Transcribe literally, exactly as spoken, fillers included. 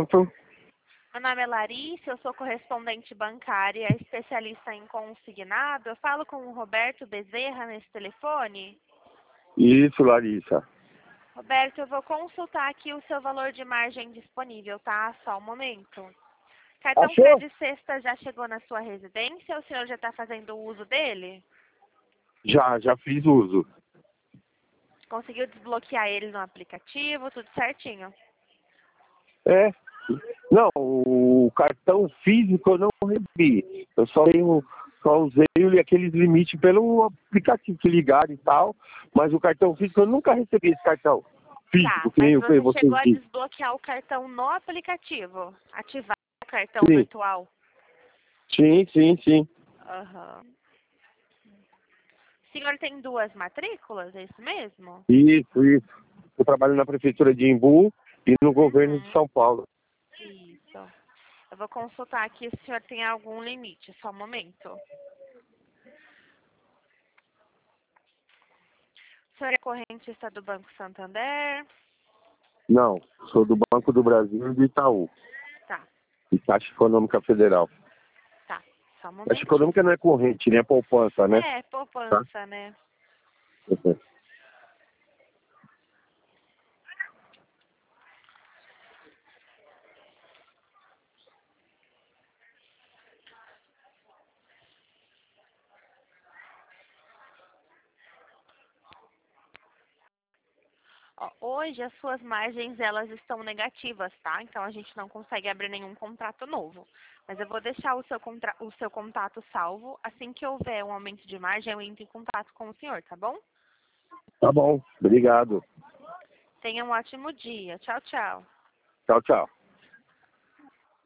Pronto. Meu nome é Larissa, eu sou correspondente bancária, especialista em consignado. Eu falo com o Roberto Bezerra nesse telefone. Isso, Larissa. Roberto, eu vou consultar aqui o seu valor de margem disponível, tá? Só um momento. Cartão Achou? Crédito Sexta já chegou na sua residência? O senhor já está fazendo uso dele? Já, já fiz uso. Conseguiu desbloquear ele no aplicativo? Tudo certinho? É. Não, o cartão físico eu não recebi. Eu só tenho, só usei aqueles limites pelo aplicativo que ligaram e tal, mas o cartão físico eu nunca recebi esse cartão físico, Tá, que nem mas o que você chegou vocês a dizem. desbloquear o cartão no aplicativo? Ativar o cartão Sim, virtual? sim, sim, sim. Aham. O senhor tem duas matrículas, é isso mesmo? Isso, isso. Eu trabalho na prefeitura de Imbu e no governo de Uhum. São Paulo. Isso. Eu vou consultar aqui se o senhor tem algum limite, só um momento. O senhor é correntista do Banco Santander? Não, sou do Banco do Brasil e do Itaú. Tá, E Caixa Econômica Federal. tá. Só um Caixa momentinho. Econômica não é corrente, né? É poupança, né? É, Tá? poupança, né? Uhum. Ó, hoje as suas margens elas estão negativas, tá? Então a gente não consegue abrir nenhum contrato novo. Mas eu vou deixar o seu, contra... o seu contato salvo. Assim que houver um aumento de margem, eu entro em contato com o senhor, tá bom? Tá bom, obrigado. Tenha um ótimo dia. Tchau, tchau. Tchau, tchau.